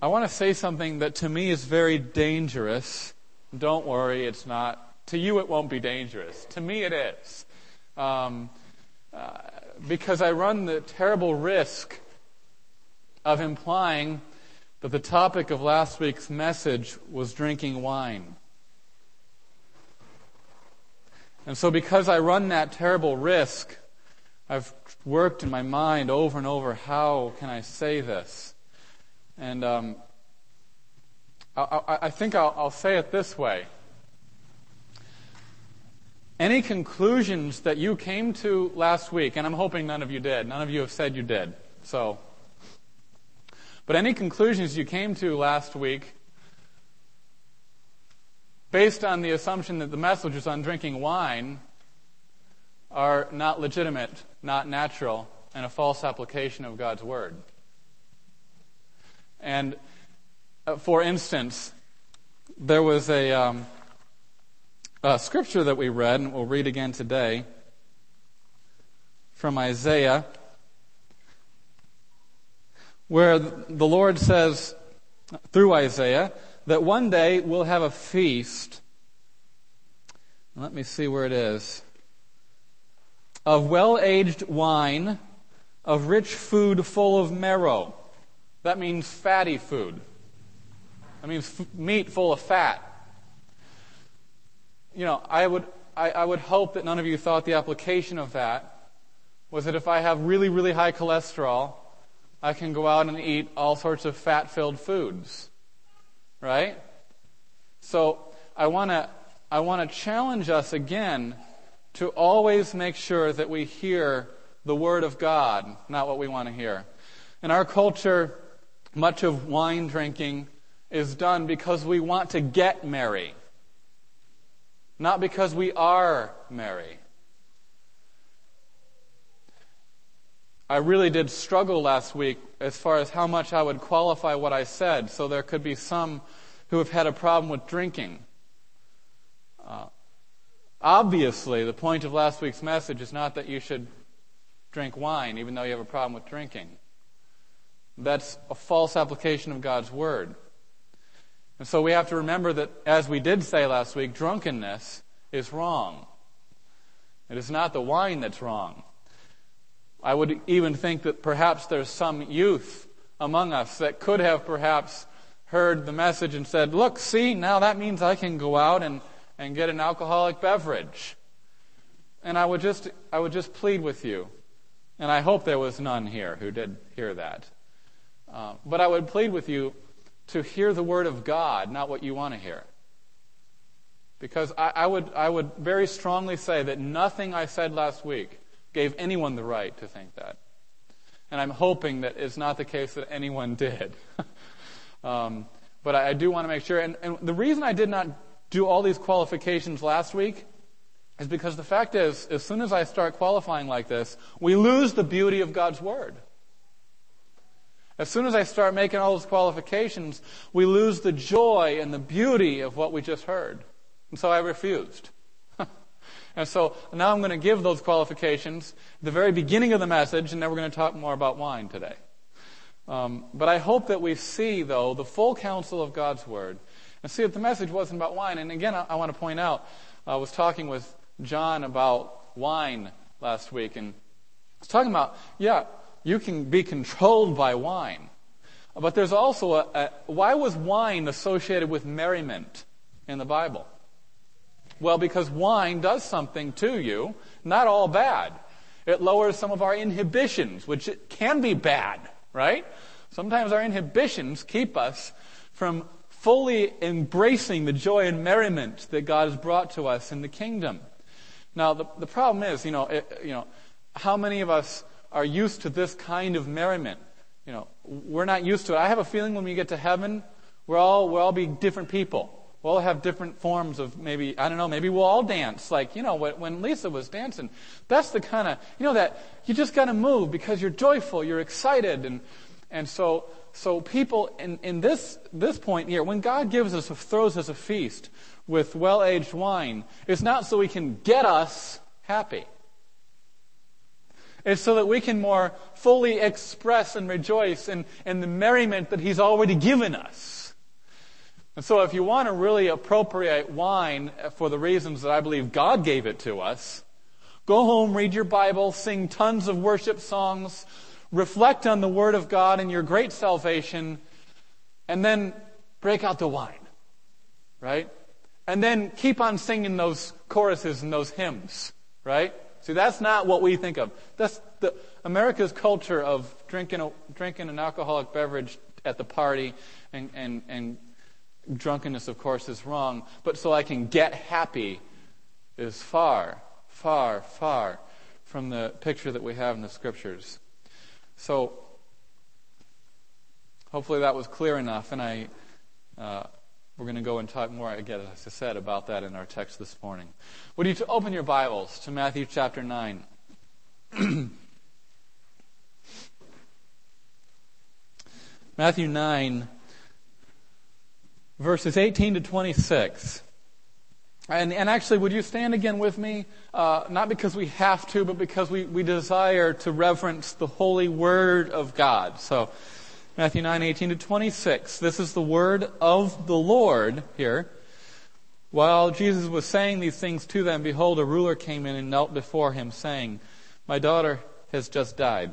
I want to say something that to me is very dangerous. Don't worry, it's not. To you it won't be dangerous. To me it is. Because I run the terrible risk of implying that the topic of last week's message was drinking wine. And so because I run that terrible risk, I've worked in my mind over and over, how can I say this? And I think I'll say it this way. Any conclusions that you came to last week, and I'm hoping none of you did. None of you have said you did. But any conclusions you came to last week based on the assumption that the message was on drinking wine are not legitimate, not natural, and a false application of God's Word. And for instance, there was a scripture that we read, and we'll read again today, from Isaiah, where the Lord says, through Isaiah, that one day we'll have a feast. Let me see where it is. Of well-aged wine, of rich food full of marrow. That means fatty food. That means meat full of fat. I would hope that none of you thought the application of that was that if I have really, really high cholesterol, I can go out and eat all sorts of fat-filled foods. Right? So I want to challenge us again to always make sure that we hear the Word of God, not what we want to hear. In our culture, much of wine drinking is done because we want to get merry, not because we are merry. I really did struggle last week as far as how much I would qualify what I said, so there could be some who have had a problem with drinking. Obviously, the point of last week's message is not that you should drink wine, even though you have a problem with drinking. That's a false application of God's Word. And so we have to remember that, as we did say last week, drunkenness is wrong. It is not the wine that's wrong. I would even think that perhaps there's some youth among us that could have perhaps heard the message and said, look, see, now that means I can go out and get an alcoholic beverage. And I would just plead with you, and I hope there was none here who did hear that. But I would plead with you to hear the Word of God, not what you want to hear. Because I would very strongly say that nothing I said last week gave anyone the right to think that. And I'm hoping that it's not the case that anyone did. But I do want to make sure. And the reason I did not do all these qualifications last week is because the fact is, as soon as I start qualifying like this, we lose the beauty of God's Word. As soon as I start making all those qualifications, we lose the joy and the beauty of what we just heard. And so I refused. And so now I'm going to give those qualifications at the very beginning of the message, and then we're going to talk more about wine today. But I hope that we see, though, the full counsel of God's Word, and see that the message wasn't about wine. And again, I want to point out, I was talking with John about wine last week, and I was talking about, you can be controlled by wine. But there's also why was wine associated with merriment in the Bible? Well, because wine does something to you, not all bad. It lowers some of our inhibitions, which it can be bad, right? Sometimes our inhibitions keep us from fully embracing the joy and merriment that God has brought to us in the kingdom. Now, the problem is, how many of us are used to this kind of merriment? We're not used to it. I have a feeling when we get to heaven, we'll all be different people. We'll all have different forms of maybe we'll all dance. Like, when Lisa was dancing, that's the kind of, that you just got to move because you're joyful, you're excited. And so people in this point here, when God throws us a feast with well-aged wine, it's not so He can get us happy. It's so that we can more fully express and rejoice in the merriment that He's already given us. And so if you want to really appropriate wine for the reasons that I believe God gave it to us, go home, read your Bible, sing tons of worship songs, reflect on the Word of God and your great salvation, and then break out the wine. Right? And then keep on singing those choruses and those hymns. Right? See, that's not what we think of. That's America's culture of drinking an alcoholic beverage at the party and drunkenness, of course, is wrong. But so I can get happy is far, far, far from the picture that we have in the Scriptures. So, hopefully that was clear enough, and we're going to go and talk more, again, as I said, about that in our text this morning. Would you open your Bibles to Matthew chapter 9? Matthew 9, verses 18 to 26. And actually, would you stand again with me? Not because we have to, but because we desire to reverence the holy Word of God. So, Matthew 9, 18 to 26. This is the word of the Lord here. While Jesus was saying these things to them, behold, a ruler came in and knelt before him, saying, My daughter has just died.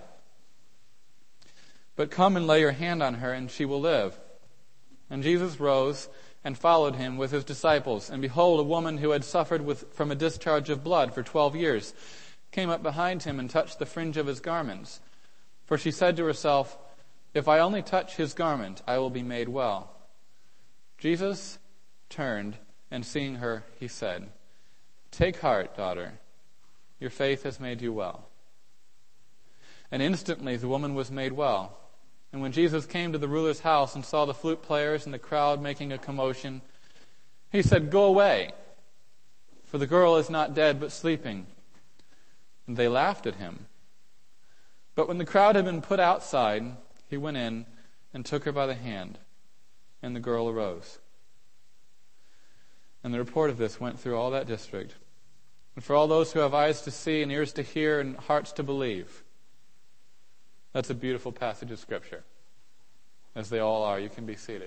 But come and lay your hand on her, and she will live. And Jesus rose and followed him with his disciples. And behold, a woman who had suffered from a discharge of blood for 12 years came up behind him and touched the fringe of his garments. For she said to herself, If I only touch his garment, I will be made well. Jesus turned, and seeing her, he said, Take heart, daughter, your faith has made you well. And instantly the woman was made well. And when Jesus came to the ruler's house and saw the flute players and the crowd making a commotion, he said, Go away, for the girl is not dead but sleeping. And they laughed at him. But when the crowd had been put outside, he went in and took her by the hand, and the girl arose. And the report of this went through all that district. And for all those who have eyes to see and ears to hear and hearts to believe, that's a beautiful passage of Scripture. As they all are, you can be seated.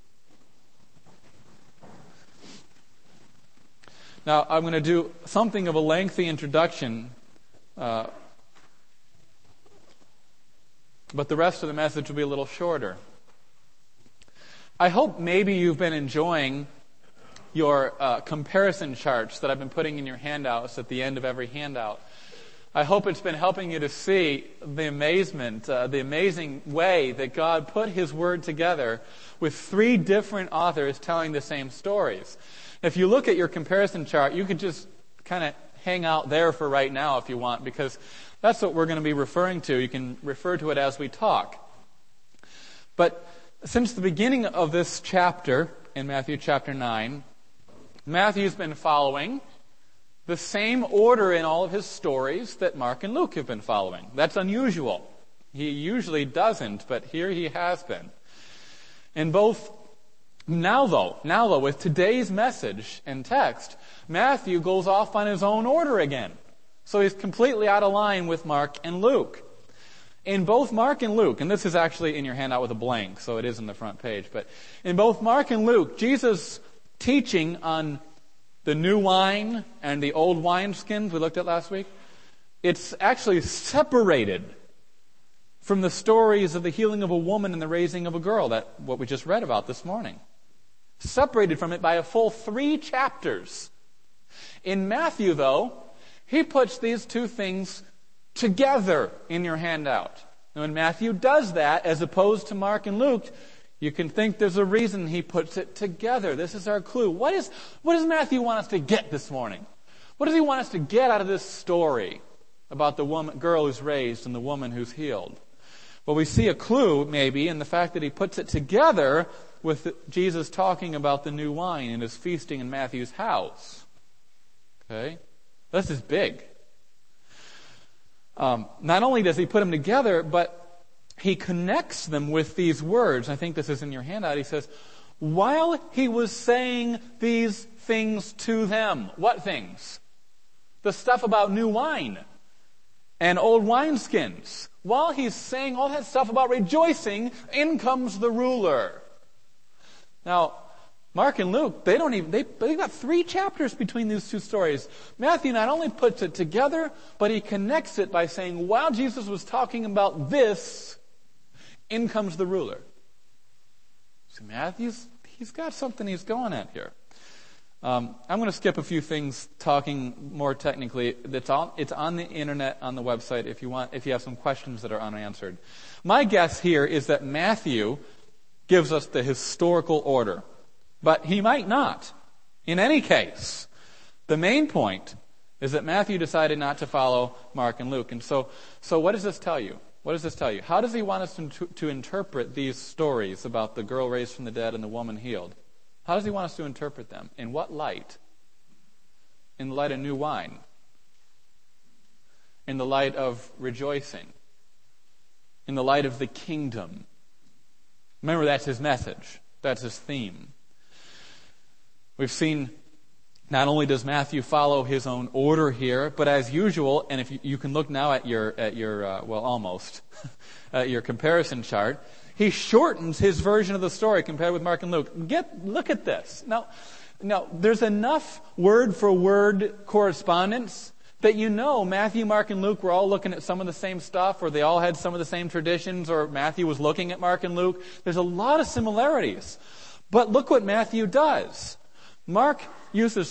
Now, I'm going to do something of a lengthy introduction, but the rest of the message will be a little shorter. I hope maybe you've been enjoying your comparison charts that I've been putting in your handouts at the end of every handout. I hope it's been helping you to see the amazement, the amazing way that God put His Word together with three different authors telling the same stories. If you look at your comparison chart, you could just kind of hang out there for right now if you want, because that's what we're going to be referring to. You can refer to it as we talk. But since the beginning of this chapter, in Matthew chapter 9, Matthew's been following the same order in all of his stories that Mark and Luke have been following. That's unusual. He usually doesn't, but here he has been. In both, now though, with today's message and text, Matthew goes off on his own order again. So he's completely out of line with Mark and Luke. In both Mark and Luke, and this is actually in your handout with a blank, so it is in the front page, but in both Mark and Luke, Jesus' teaching on the new wine and the old wineskins we looked at last week, it's actually separated from the stories of the healing of a woman and the raising of a girl, that what we just read about this morning. Separated from it by a full 3 chapters. In Matthew, though, he puts these two things together in your handout. And when Matthew does that, as opposed to Mark and Luke, you can think there's a reason he puts it together. This is our clue. What does Matthew want us to get this morning? What does he want us to get out of this story about the girl who's raised and the woman who's healed? Well, we see a clue, maybe, in the fact that he puts it together with Jesus talking about the new wine and his feasting in Matthew's house. Okay? This is big. Not only does he put them together, but he connects them with these words. I think this is in your handout. He says, while he was saying these things to them. What things? The stuff about new wine. and old wineskins. While he's saying all that stuff about rejoicing, in comes the ruler. Now, Mark and Luke, they've got 3 chapters between these two stories. Matthew not only puts it together, but he connects it by saying, while Jesus was talking about this, in comes the ruler. So Matthew's, he's got something he's going at here. I'm going to skip a few things talking more technically. It's on the internet, on the website, if you have some questions that are unanswered. My guess here is that Matthew gives us the historical order, but he might not. In any case, the main point is that Matthew decided not to follow Mark and Luke. And so what does this tell you? What does this tell you? How does he want us to interpret these stories about the girl raised from the dead and the woman healed? How does he want us to interpret them? In what light? In the light of new wine? In the light of rejoicing? In the light of the kingdom? Remember, that's his message. That's his theme. We've seen not only does Matthew follow his own order here, but as usual, and if you can look now at your almost at your comparison chart, he shortens his version of the story compared with Mark and Luke. Look at this. Now, there's enough word-for-word correspondence that Matthew, Mark, and Luke were all looking at some of the same stuff, or they all had some of the same traditions, or Matthew was looking at Mark and Luke. There's a lot of similarities. But look what Matthew does. Mark uses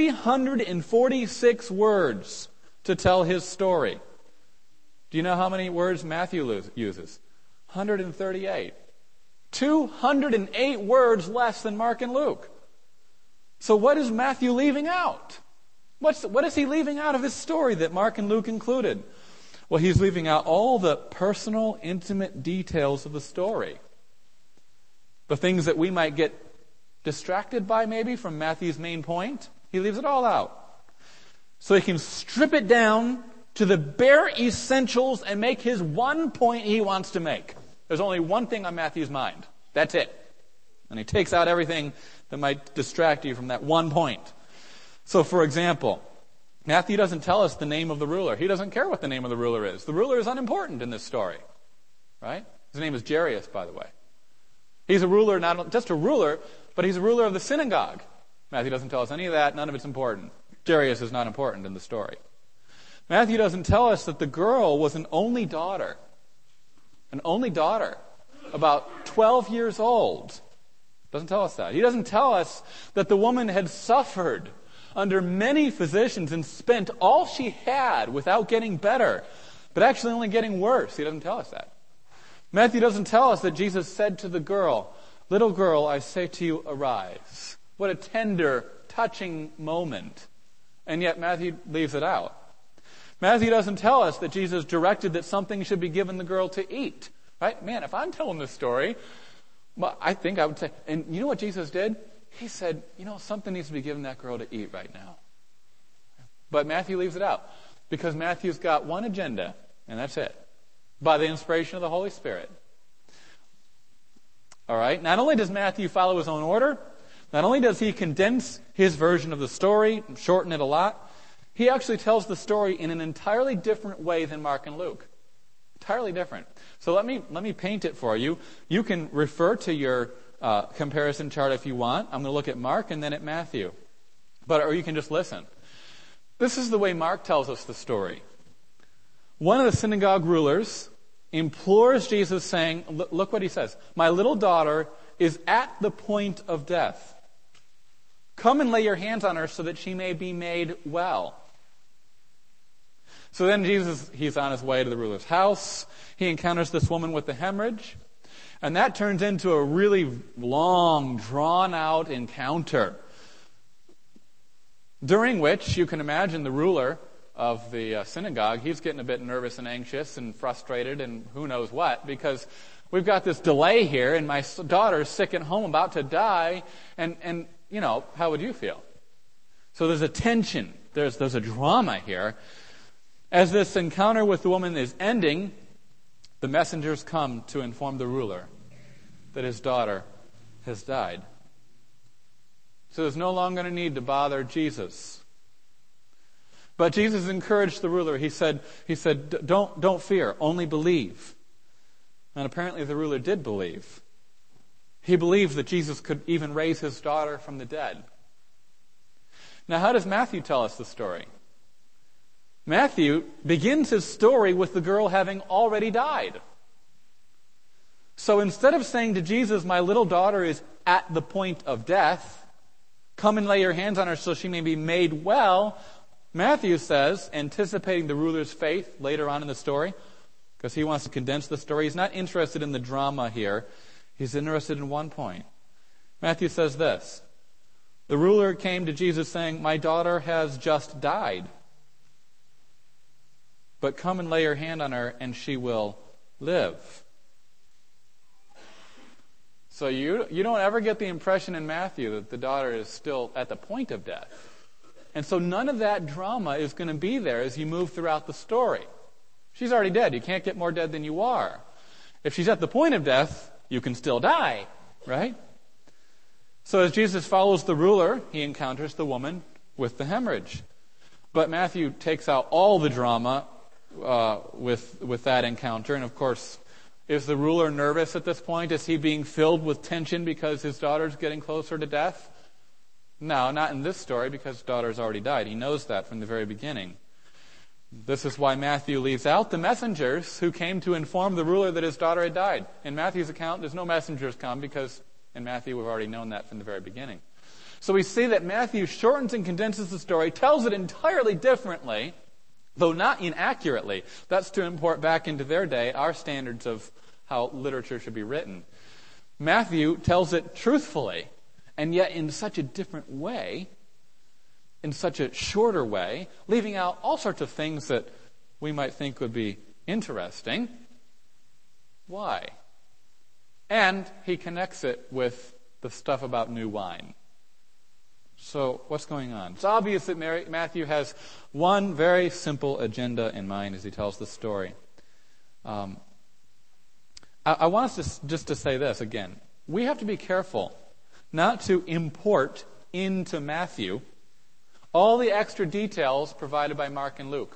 346 words to tell his story. Do you know how many words Matthew uses? 138. 208 words less than Mark and Luke. So what is Matthew leaving out? What is he leaving out of his story that Mark and Luke included? Well, he's leaving out all the personal, intimate details of the story. The things that we might get distracted by maybe from Matthew's main point. He leaves it all out. So he can strip it down to the bare essentials and make his one point he wants to make. There's only one thing on Matthew's mind. That's it. And he takes out everything that might distract you from that one point. So, for example, Matthew doesn't tell us the name of the ruler. He doesn't care what the name of the ruler is. The ruler is unimportant in this story. Right? His name is Jairus, by the way. He's a ruler, not just a ruler, but he's a ruler of the synagogue. Matthew doesn't tell us any of that. None of it's important. Jairus is not important in the story. Matthew doesn't tell us that the girl was an only daughter. An only daughter, about 12 years old. Doesn't tell us that. He doesn't tell us that the woman had suffered under many physicians and spent all she had without getting better, but actually only getting worse. He doesn't tell us that. Matthew doesn't tell us that Jesus said to the girl, "Little girl, I say to you, arise." What a tender, touching moment. And yet Matthew leaves it out. Matthew doesn't tell us that Jesus directed that something should be given the girl to eat. Right? Man, if I'm telling this story, well, I think I would say, and you know what Jesus did? He said, something needs to be given that girl to eat right now. But Matthew leaves it out because Matthew's got one agenda, and that's it. By the inspiration of the Holy Spirit. All right? Not only does Matthew follow his own order, not only does he condense his version of the story, shorten it a lot, he actually tells the story in an entirely different way than Mark and Luke. Entirely different. So let me paint it for you. You can refer to your comparison chart if you want. I'm going to look at Mark and then at Matthew. Or you can just listen. This is the way Mark tells us the story. One of the synagogue rulers implores Jesus saying, look what he says, "My little daughter is at the point of death. Come and lay your hands on her so that she may be made well." So then Jesus, he's on his way to the ruler's house. He encounters this woman with the hemorrhage. And that turns into a really long, drawn-out encounter, during which you can imagine the ruler of the synagogue, he's getting a bit nervous and anxious and frustrated and who knows what, because we've got this delay here and my daughter's sick at home about to die, and how would you feel? So there's a tension, there's a drama here. As this encounter with the woman is ending, the messengers come to inform the ruler that his daughter has died. So there's no longer a need to bother Jesus. But Jesus encouraged the ruler. He said, don't fear, only believe. And apparently the ruler did believe. He believed that Jesus could even raise his daughter from the dead. Now, how does Matthew tell us the story? Matthew begins his story with the girl having already died. So instead of saying to Jesus, my little daughter is at the point of death, come and lay your hands on her so she may be made well, Matthew says, anticipating the ruler's faith later on in the story, because he wants to condense the story. He's not interested in the drama here. He's interested in one point. Matthew says this, the ruler came to Jesus saying, my daughter has just died. But come and lay your hand on her and she will live. So you don't ever get the impression in Matthew that the daughter is still at the point of death. And so none of that drama is going to be there as you move throughout the story. She's already dead. You can't get more dead than you are. If she's at the point of death, you can still die, right? So as Jesus follows the ruler, he encounters the woman with the hemorrhage. But Matthew takes out all the drama with that encounter. And of course, is the ruler nervous at this point? Is he being filled with tension because his daughter's getting closer to death? No, not in this story, because his daughter's already died. He knows that from the very beginning. This is why Matthew leaves out the messengers who came to inform the ruler that his daughter had died. In Matthew's account, there's no messengers come, because in Matthew we've already known that from the very beginning. So we see that Matthew shortens and condenses the story, tells it entirely differently, though not inaccurately. That's to import back into their day our standards of how literature should be written. Matthew tells it truthfully, and yet in such a different way, in such a shorter way, leaving out all sorts of things that we might think would be interesting. Why? And he connects it with the stuff about new wine. So what's going on? It's obvious that Matthew has one very simple agenda in mind as he tells the story. I want us just to say this again. We have to be careful not to import into Matthew all the extra details provided by Mark and Luke.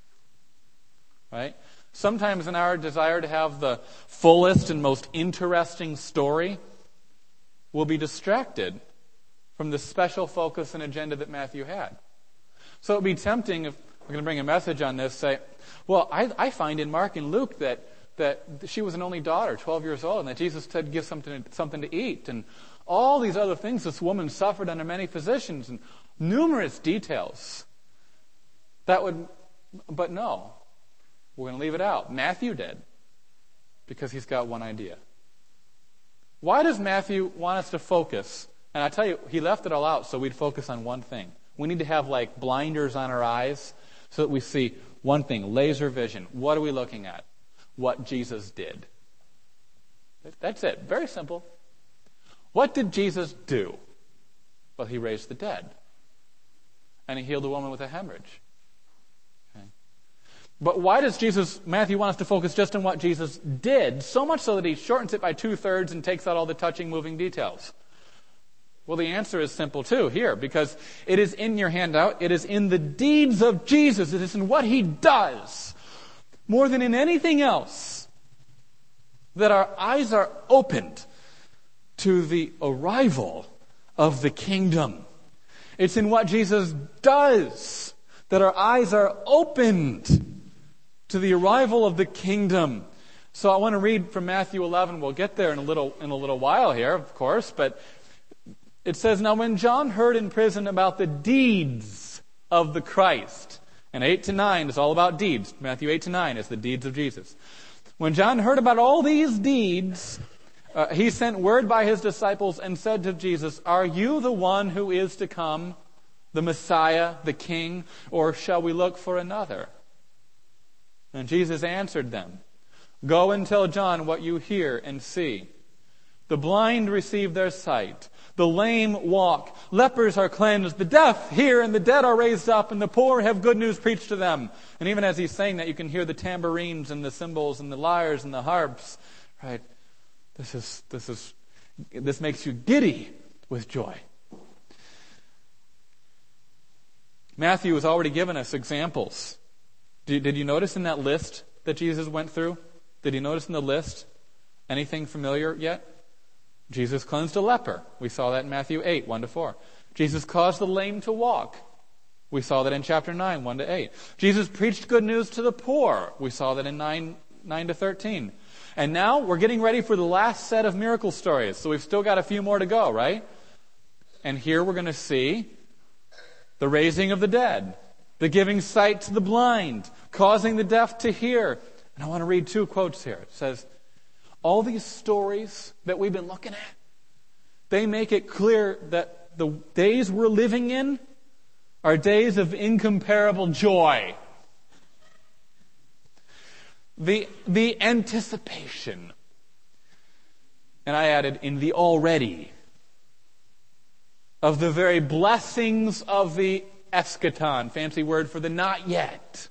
Right? Sometimes in our desire to have the fullest and most interesting story, we'll be distracted from the special focus and agenda that Matthew had. So it would be tempting, if we're going to bring a message on this, say, well, I find in Mark and Luke that she was an only daughter, 12 years old, and that Jesus said give something to eat, and all these other things. This woman suffered under many physicians, and numerous details. But no, we're going to leave it out. Matthew did, because he's got one idea. Why does Matthew want us to focus? And I tell you, he left it all out so we'd focus on one thing. We need to have like blinders on our eyes so that we see one thing, laser vision. What are we looking at? What Jesus did. That's it. Very simple. What did Jesus do? Well, he raised the dead. And he healed a woman with a hemorrhage. Okay. But why does Matthew want us to focus just on what Jesus did, so much so that he shortens it by 2/3 and takes out all the touching, moving details? Well, the answer is simple too here, because it is in your handout. It is in the deeds of Jesus. It is in what he does, more than in anything else, that our eyes are opened to the arrival of the kingdom. It's in what Jesus does that our eyes are opened to the arrival of the kingdom. So I want to read from Matthew 11. We'll get there in a little while here, of course, but it says, now when John heard in prison about the deeds of the Christ, and 8-9 is all about deeds. Matthew 8-9 is the deeds of Jesus. When John heard about all these deeds, he sent word by his disciples and said to Jesus, are you the one who is to come, the Messiah, the King, or shall we look for another? And Jesus answered them, go and tell John what you hear and see. The blind receive their sight. The lame walk. Lepers are cleansed. The deaf hear, and the dead are raised up, and the poor have good news preached to them. And even as he's saying that, you can hear the tambourines and the cymbals and the lyres and the harps. Right? This makes you giddy with joy. Matthew has already given us examples. Did you notice in that list that Jesus went through? Did you notice in the list anything familiar yet? Jesus cleansed a leper. We saw that in Matthew 8, 1-4. Jesus caused the lame to walk. We saw that in chapter 9, 1-8. Jesus preached good news to the poor. We saw that in 9-13. And now we're getting ready for the last set of miracle stories. So we've still got a few more to go, right? And here we're going to see the raising of the dead, the giving sight to the blind, causing the deaf to hear. And I want to read 2 quotes here. It says, all these stories that we've been looking at, they make it clear that the days we're living in are days of incomparable joy. The anticipation. And I added, in the already, of the very blessings of the eschaton, fancy word for the not yet.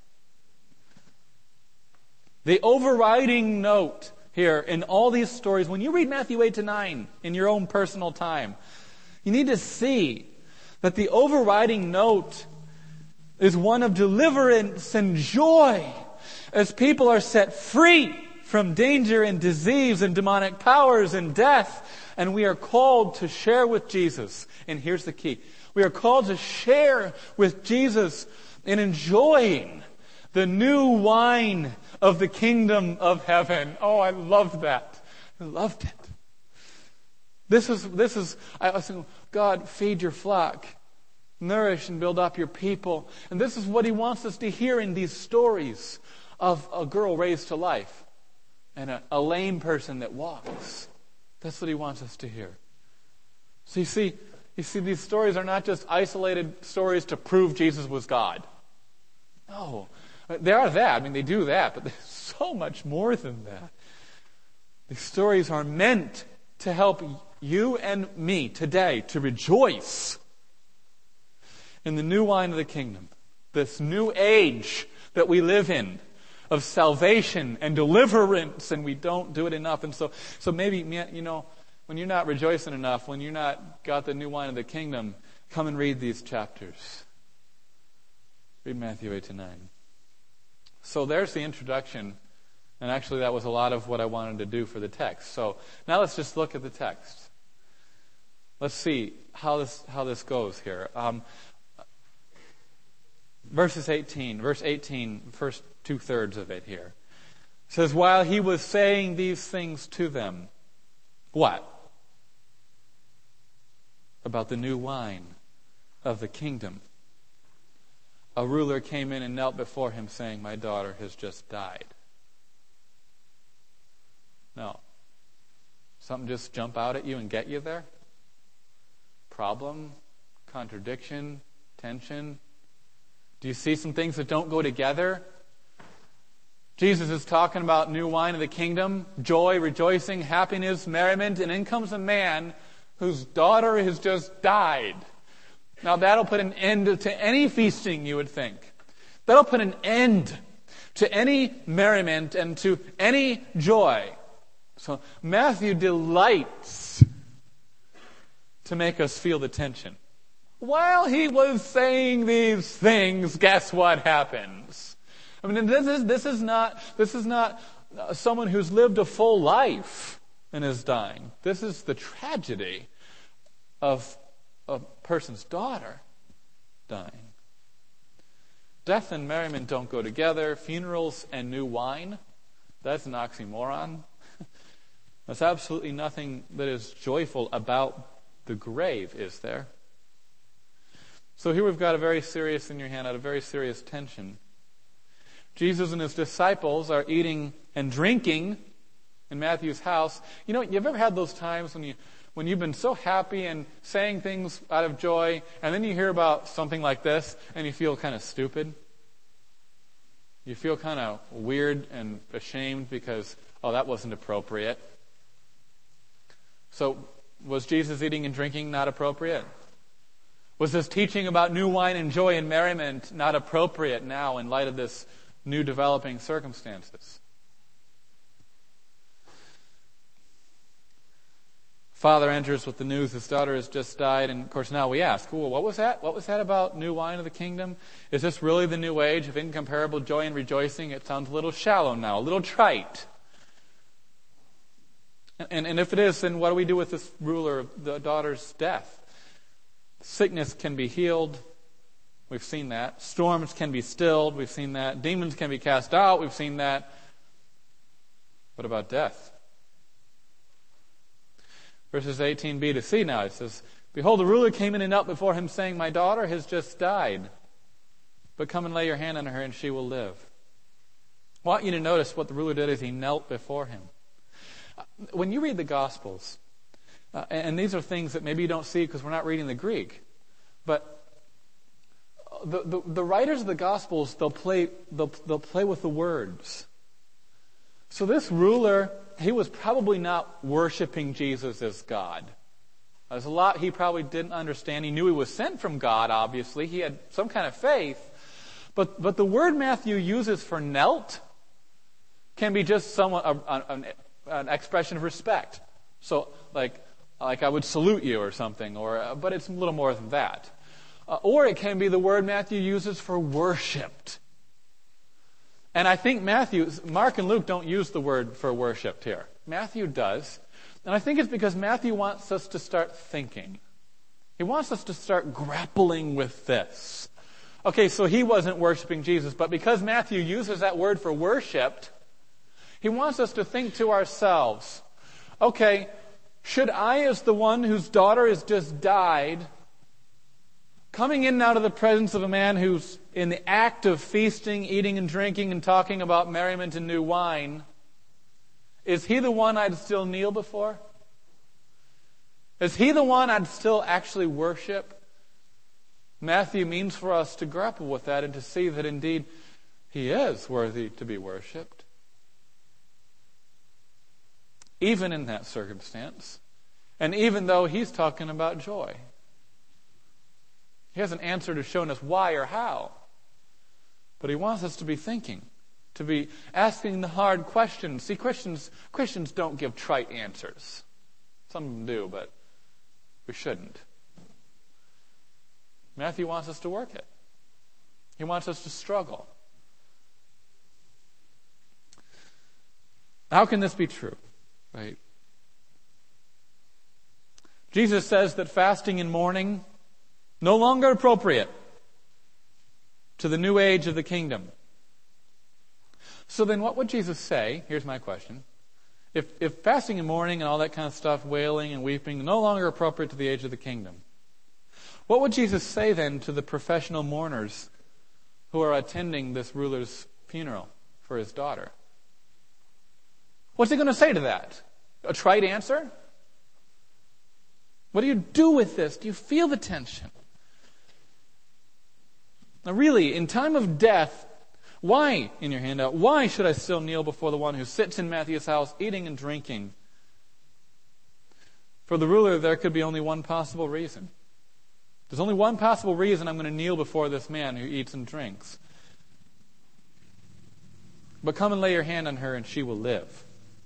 The overriding note here in all these stories, when you read Matthew 8-9 in your own personal time, you need to see that the overriding note is one of deliverance and joy as people are set free from danger and disease and demonic powers and death. And we are called to share with Jesus. And here's the key. We are called to share with Jesus in enjoying the new wine of the kingdom of heaven. Oh, I loved that. I loved it. This is, I was saying, God, feed your flock. Nourish and build up your people. And this is what He wants us to hear in these stories of a girl raised to life and a lame person that walks. That's what He wants us to hear. So you see, these stories are not just isolated stories to prove Jesus was God. No. They are that. I mean, they do that. But there's so much more than that. These stories are meant to help you and me today to rejoice in the new wine of the kingdom. This new age that we live in of salvation and deliverance, and we don't do it enough. And so maybe, you know, when you're not rejoicing enough, when you're not got the new wine of the kingdom, come and read these chapters. Read Matthew 8-9. So there's the introduction, and actually that was a lot of what I wanted to do for the text. So now let's just look at the text. Let's see how this goes here. Verse 18, first 2/3 of it here. It says, while He was saying these things to them, what? About the new wine of the kingdom. A ruler came in and knelt before Him, saying, my daughter has just died. No. Something just jump out at you and get you there? Problem? Contradiction? Tension? Do you see some things that don't go together? Jesus is talking about new wine of the kingdom, joy, rejoicing, happiness, merriment, and in comes a man whose daughter has just died. Now that'll put an end to any feasting, you would think. That'll put an end to any merriment and to any joy. So Matthew delights to make us feel the tension. While he was saying these things, guess what happens? I mean, this is not someone who's lived a full life and is dying. This is the tragedy of a person's daughter dying. Death and merriment don't go together. Funerals and new wine, that's an oxymoron. There's absolutely nothing that is joyful about the grave, is there? So here we've got a very serious tension. Jesus and His disciples are eating and drinking in Matthew's house. You know, you've ever had those times when you've been so happy and saying things out of joy, and then you hear about something like this, and you feel kind of stupid? You feel kind of weird and ashamed because, that wasn't appropriate. So, was Jesus eating and drinking not appropriate? Was this teaching about new wine and joy and merriment not appropriate now in light of this new developing circumstances? Father enters with the news his daughter has just died, and of course now we ask, well, what was that? What was that about new wine of the kingdom? Is this really the new age of incomparable joy and rejoicing? It sounds a little shallow now, a little trite. And if it is, then what do we do with this ruler of the daughter's death? Sickness can be healed. We've seen that. Storms can be stilled. We've seen that. Demons can be cast out. We've seen that. What about death? Verses 18b to c now, it says, Behold, the ruler came in and knelt before him, saying, My daughter has just died, but come and lay your hand on her, and she will live. I want you to notice what the ruler did as he knelt before him. When you read the Gospels, and these are things that maybe you don't see because we're not reading the Greek, but the writers of the Gospels, they'll play with the words. So this ruler, he was probably not worshiping Jesus as God. There's a lot he probably didn't understand. He knew he was sent from God, obviously. He had some kind of faith. But the word Matthew uses for knelt can be just somewhat an expression of respect. So, like I would salute you or something, but it's a little more than that. Or it can be the word Matthew uses for worshipped. And I think Mark and Luke don't use the word for worshipped here. Matthew does. And I think it's because Matthew wants us to start thinking. He wants us to start grappling with this. Okay, so he wasn't worshiping Jesus, but because Matthew uses that word for worshipped, he wants us to think to ourselves, okay, should I, as the one whose daughter has just died, coming in and out of the presence of a man who's in the act of feasting, eating and drinking and talking about merriment and new wine, is he the one I'd still kneel before? Is he the one I'd still actually worship? Matthew means for us to grapple with that and to see that indeed he is worthy to be worshipped. Even in that circumstance, and even though he's talking about joy. He hasn't answered or shown us why or how. But he wants us to be thinking, to be asking the hard questions. See, Christians don't give trite answers. Some of them do, but we shouldn't. Matthew wants us to work it. He wants us to struggle. How can this be true? Right? Jesus says that fasting and mourning no longer appropriate to the new age of the kingdom. So then what would Jesus say? Here's my question. If fasting and mourning and all that kind of stuff, wailing and weeping, no longer appropriate to the age of the kingdom, what would Jesus say then to the professional mourners who are attending this ruler's funeral for his daughter? What's he going to say to that? A trite answer? What do you do with this? Do you feel the tension? Now really, in time of death, why, in your handout, why should I still kneel before the one who sits in Matthew's house eating and drinking? For the ruler, there could be only one possible reason. There's only one possible reason I'm going to kneel before this man who eats and drinks. But come and lay your hand on her and she will live.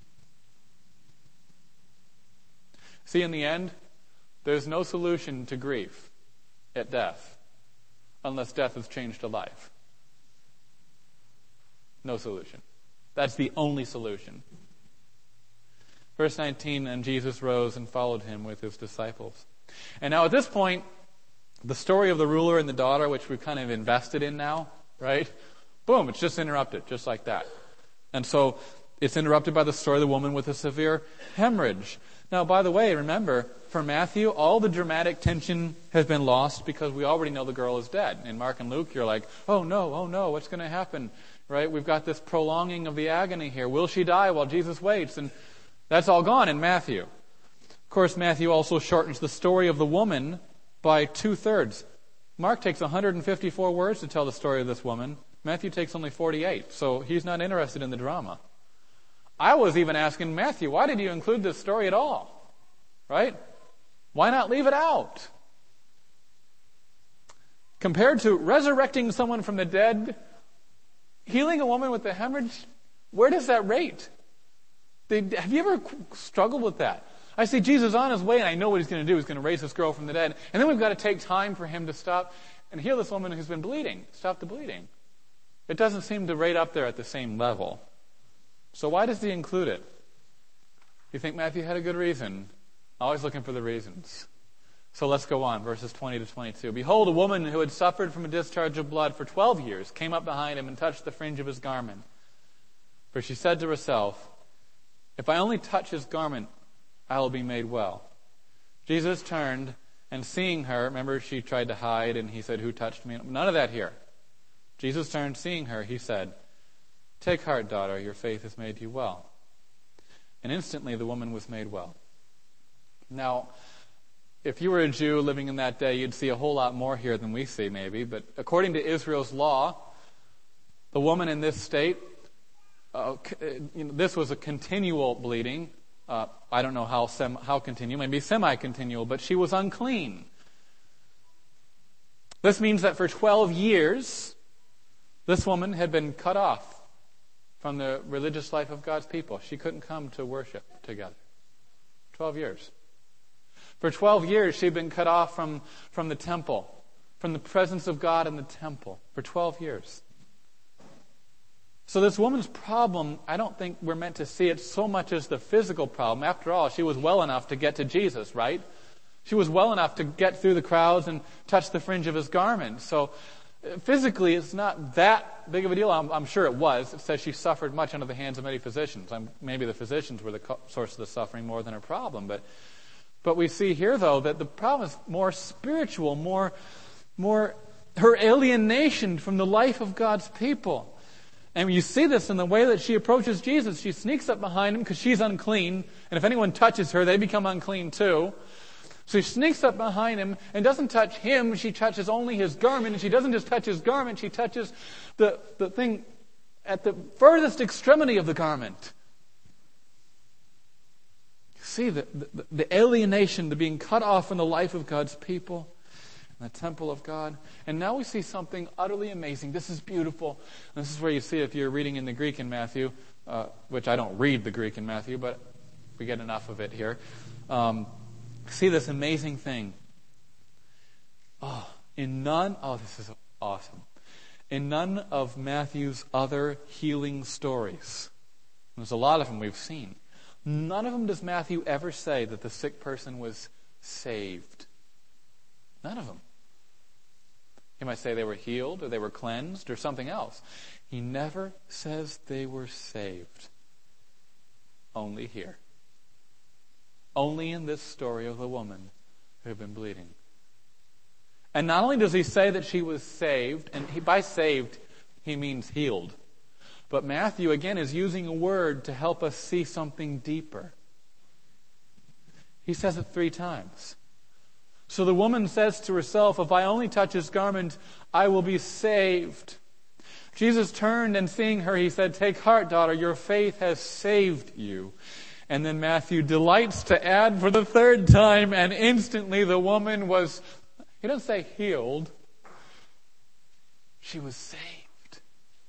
See, in the end, there's no solution to grief at death unless death has changed a life. No solution. That's the only solution. Verse 19, and Jesus rose and followed him with his disciples. And now at this point, the story of the ruler and the daughter, which we've kind of invested in now, right? Boom, it's just interrupted, just like that. And so it's interrupted by the story of the woman with a severe hemorrhage. Now, by the way, remember, for Matthew, all the dramatic tension has been lost because we already know the girl is dead. In Mark and Luke, you're like, oh no, what's going to happen? Right? We've got this prolonging of the agony here. Will she die while Jesus waits? And that's all gone in Matthew. Of course, Matthew also shortens the story of the woman by 2/3. Mark takes 154 words to tell the story of this woman. Matthew takes only 48, so he's not interested in the drama. I was even asking Matthew, why did you include this story at all? Right? Why not leave it out? Compared to resurrecting someone from the dead, healing a woman with a hemorrhage, where does that rate? Have you ever struggled with that? I see Jesus on his way, and I know what he's going to do. He's going to raise this girl from the dead. And then we've got to take time for him to stop and heal this woman who's been bleeding. Stop the bleeding. It doesn't seem to rate up there at the same level. So why does he include it? You think Matthew had a good reason? Always looking for the reasons. So let's go on, verses 20 to 22. Behold, a woman who had suffered from a discharge of blood for 12 years came up behind him and touched the fringe of his garment. For she said to herself, if I only touch his garment, I will be made well. Jesus turned, and seeing her, remember she tried to hide, and he said, who touched me? None of that here. Jesus turned, seeing her, he said, take heart, daughter, your faith has made you well. And instantly the woman was made well. Now, if you were a Jew living in that day, you'd see a whole lot more here than we see, maybe. But according to Israel's law, the woman in this state, this was a continual bleeding. I don't know how continual, maybe semi-continual, but she was unclean. This means that for 12 years, this woman had been cut off from the religious life of God's people. She couldn't come to worship together. 12 years. For 12 years, she'd been cut off from the temple, from the presence of God in the temple. For 12 years. So this woman's problem, I don't think we're meant to see it so much as the physical problem. After all, she was well enough to get to Jesus, right? She was well enough to get through the crowds and touch the fringe of his garment. So physically, it's not that big of a deal. I'm sure it was. It says she suffered much under the hands of many physicians. Maybe the physicians were the source of the suffering more than her problem. But we see here, though, that the problem is more spiritual, more her alienation from the life of God's people. And you see this in the way that she approaches Jesus. She sneaks up behind him because she's unclean. And if anyone touches her, they become unclean too. So she sneaks up behind him and doesn't touch him. She touches only his garment. And she doesn't just touch his garment. She touches the thing at the furthest extremity of the garment. You see the alienation, the being cut off from the life of God's people. The temple of God. And now we see something utterly amazing. This is beautiful. And this is where you see if you're reading in the Greek in Matthew, which I don't read the Greek in Matthew, but we get enough of it here. See this amazing thing. This is awesome. In none of Matthew's other healing stories, there's a lot of them we've seen, none of them does Matthew ever say that the sick person was saved. None of them. He might say they were healed or they were cleansed or something else. He never says they were saved. Only here. Only in this story of the woman who had been bleeding. And not only does he say that she was saved, and by saved he means healed, but Matthew again is using a word to help us see something deeper. He says it 3 times. So the woman says to herself, if I only touch his garment, I will be saved. Jesus turned and seeing her, he said, take heart, daughter, your faith has saved you. And then Matthew delights to add for the 3rd time, and instantly the woman was, he doesn't say healed, she was saved.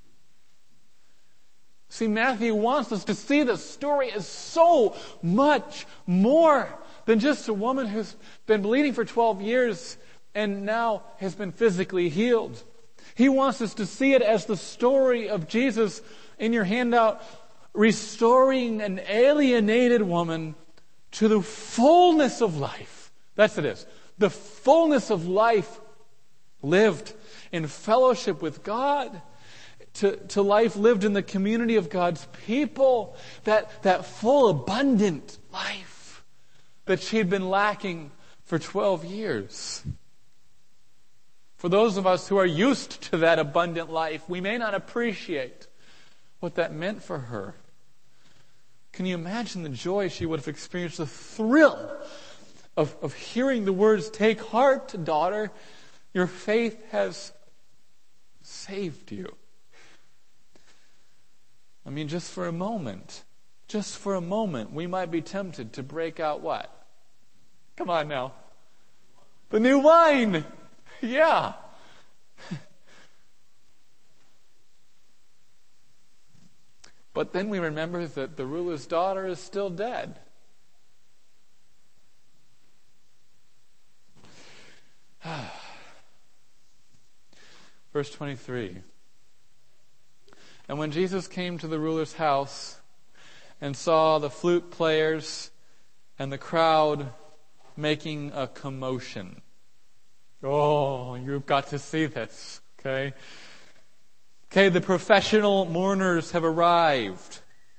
See, Matthew wants us to see the story as so much more than just a woman who's been bleeding for 12 years and now has been physically healed. He wants us to see it as the story of Jesus in your handout, restoring an alienated woman to the fullness of life. That's it is. The fullness of life lived in fellowship with God, to life lived in the community of God's people, that full, abundant life that she had been lacking for 12 years. For those of us who are used to that abundant life, we may not appreciate what that meant for her. Can you imagine the joy she would have experienced, the thrill of hearing the words, take heart, daughter, your faith has saved you. I mean, just for a moment, we might be tempted to break out what? Come on now. The new wine. Yeah. But then we remember that the ruler's daughter is still dead. Verse 23. And when Jesus came to the ruler's house and saw the flute players and the crowd making a commotion. Oh, you've got to see this, okay? Okay, the professional mourners have arrived.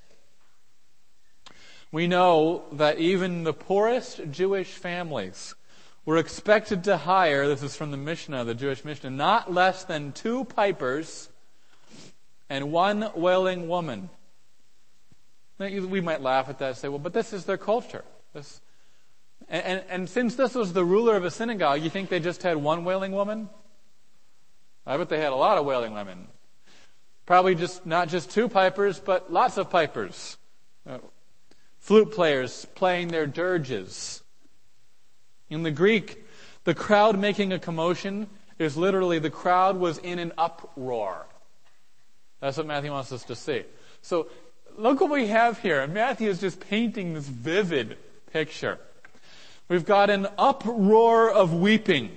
We know that even the poorest Jewish families were expected to hire, this is from the Mishnah, the Jewish Mishnah, not less than 2 pipers and 1 wailing woman. We might laugh at that and say, well, but this is their culture. And since this was the ruler of a synagogue, you think they just had 1 wailing woman? I bet they had a lot of wailing women. Probably not just 2 pipers, but lots of pipers. Flute players playing their dirges. In the Greek, the crowd making a commotion is literally the crowd was in an uproar. That's what Matthew wants us to see. So look what we have here. Matthew is just painting this vivid picture. We've got an uproar of weeping.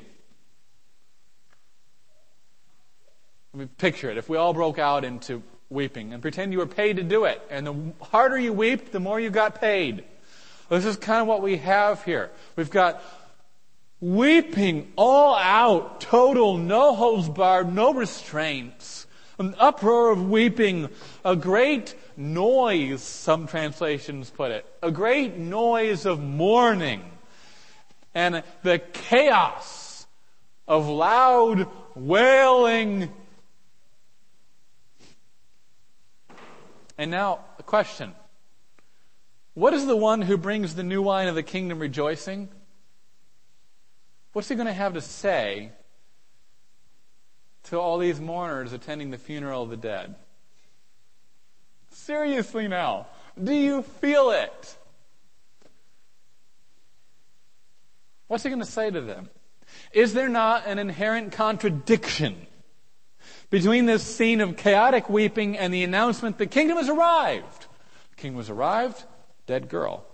Let me picture it. If we all broke out into weeping and pretend you were paid to do it, and the harder you weep, the more you got paid. This is kind of what we have here. We've got weeping all out, total, no holds barred, no restraints. An uproar of weeping, a great noise, some translations put it. A great noise of mourning. And the chaos of loud wailing. And now, a question. What is the one who brings the new wine of the kingdom rejoicing? What's he going to have to say to all these mourners attending the funeral of the dead? Seriously now, do you feel it? What's he going to say to them? Is there not an inherent contradiction between this scene of chaotic weeping and the announcement the kingdom has arrived? The kingdom has arrived, dead girl.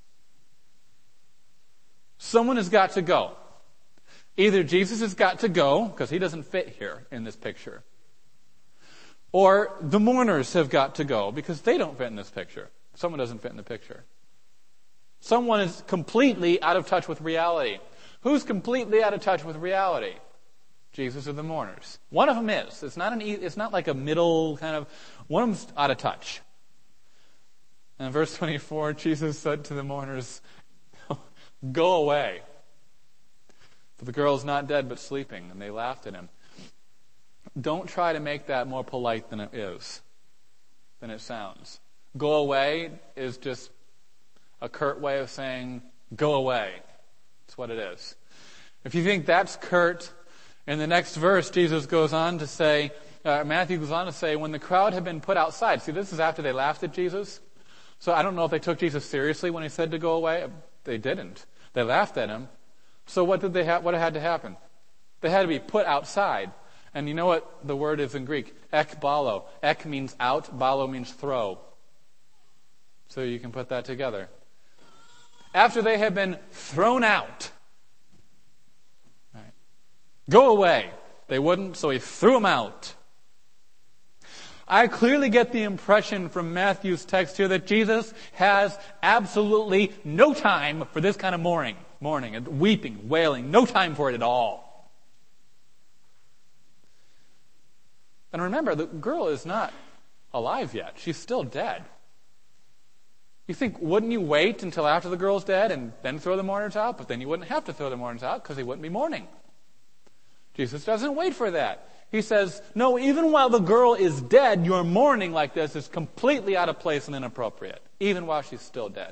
Someone has got to go. Either Jesus has got to go, because he doesn't fit here in this picture, or the mourners have got to go, because they don't fit in this picture. Someone doesn't fit in the picture. Someone is completely out of touch with reality. Who's completely out of touch with reality? Jesus or the mourners. One of them is. It's not like a middle kind of. One of them's out of touch. And in verse 24, Jesus said to the mourners, "Go away. For the girl is not dead but sleeping." And they laughed at him. Don't try to make that more polite than it is, than it sounds. Go away is just a curt way of saying, go away. That's what it is. If you think that's curt, in the next verse, Jesus goes on to say, Matthew goes on to say, when the crowd had been put outside. See, this is after they laughed at Jesus. So I don't know if they took Jesus seriously when he said to go away. They didn't. They laughed at him. So what had to happen? They had to be put outside. And you know what the word is in Greek? Ekbalo. Ek means out. Balo means throw. So you can put that together. After they had been thrown out. Right. Go away. They wouldn't, so he threw them out. I clearly get the impression from Matthew's text here that Jesus has absolutely no time for this kind of mourning and weeping, wailing. No time for it at all. And remember, the girl is not alive yet. She's still dead. You think, wouldn't you wait until after the girl's dead and then throw the mourners out? But then you wouldn't have to throw the mourners out because they wouldn't be mourning. Jesus doesn't wait for that. He says, no, even while the girl is dead, your mourning like this is completely out of place and inappropriate, even while she's still dead.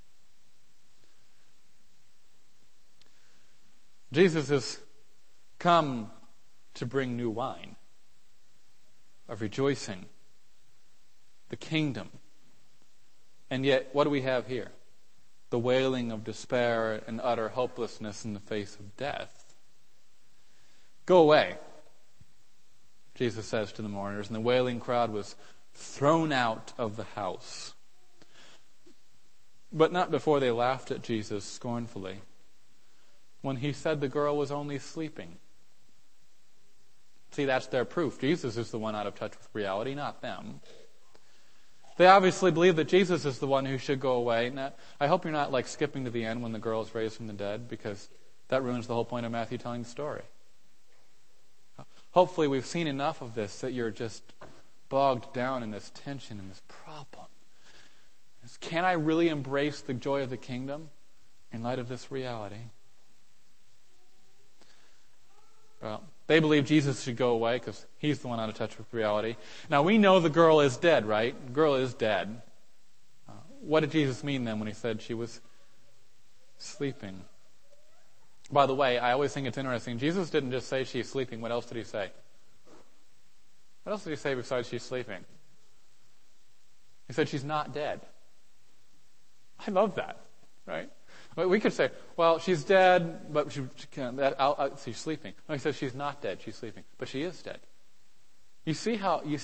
Jesus has come to bring new wine of rejoicing, the kingdom. And yet, what do we have here? The wailing of despair and utter hopelessness in the face of death. Go away, Jesus says to the mourners, and the wailing crowd was thrown out of the house. But not before they laughed at Jesus scornfully when he said the girl was only sleeping. See, that's their proof. Jesus is the one out of touch with reality, not them. They obviously believe that Jesus is the one who should go away. Now, I hope you're not skipping to the end when the girl is raised from the dead, because that ruins the whole point of Matthew telling the story. Hopefully we've seen enough of this that you're just bogged down in this tension and this problem. Can I really embrace the joy of the kingdom in light of this reality? Well, they believe Jesus should go away because he's the one out of touch with reality. Now, we know the girl is dead, right? The girl is dead. What did Jesus mean then when he said she was sleeping? By the way, I always think it's interesting. Jesus didn't just say she's sleeping. What else did he say? What else did he say besides she's sleeping? He said she's not dead. I love that, right? We could say, well, she's dead, but she's sleeping. No, he says she's not dead, she's sleeping. But she is dead. You see,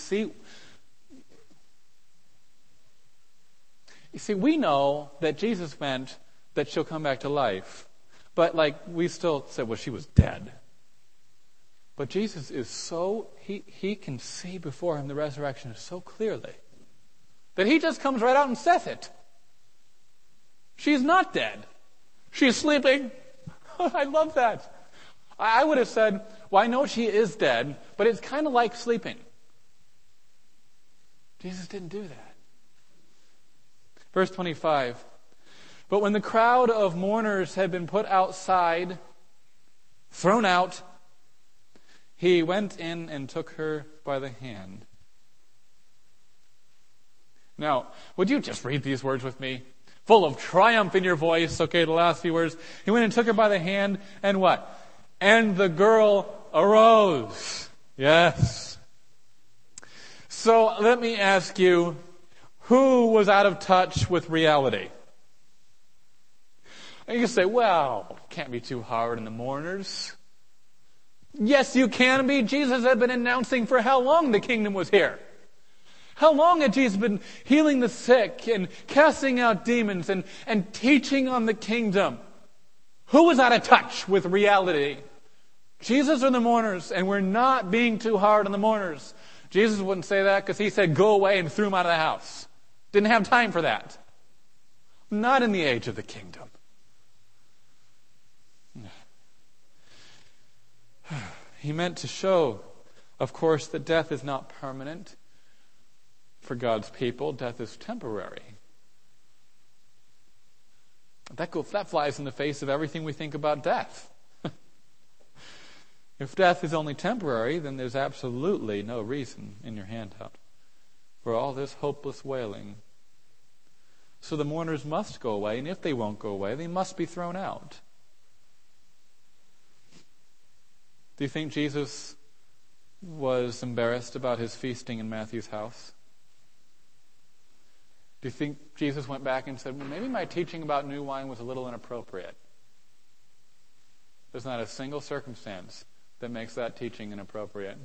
we know that Jesus meant that she'll come back to life. But we still say, well, she was dead. But Jesus is he can see before him the resurrection so clearly that he just comes right out and says it. She's not dead. She's sleeping. I love that. I would have said, well, I know she is dead, but it's kind of like sleeping. Jesus didn't do that. Verse 25. But when the crowd of mourners had been put outside, thrown out, he went in and took her by the hand. Now, would you just read these words with me? Full of triumph in your voice. Okay, the last few words. He went and took her by the hand, and what? And the girl arose. Yes. So let me ask you, who was out of touch with reality? And you can say, well, can't be too hard on the mourners. Yes, you can be. Jesus had been announcing for how long the kingdom was here. How long had Jesus been healing the sick and casting out demons and teaching on the kingdom? Who was out of touch with reality? Jesus or the mourners? And we're not being too hard on the mourners. Jesus wouldn't say that because he said, go away, and threw them out of the house. Didn't have time for that. Not in the age of the kingdom. He meant to show, of course, that death is not permanent. For God's people, death is temporary. That flies in the face of everything we think about death. If death is only temporary, then there's absolutely no reason in your handout for all this hopeless wailing. So the mourners must go away, and if they won't go away, they must be thrown out. Do you think Jesus was embarrassed about his feasting in Matthew's house? Do you think Jesus went back and said, well, maybe my teaching about new wine was a little inappropriate? There's not a single circumstance that makes that teaching inappropriate.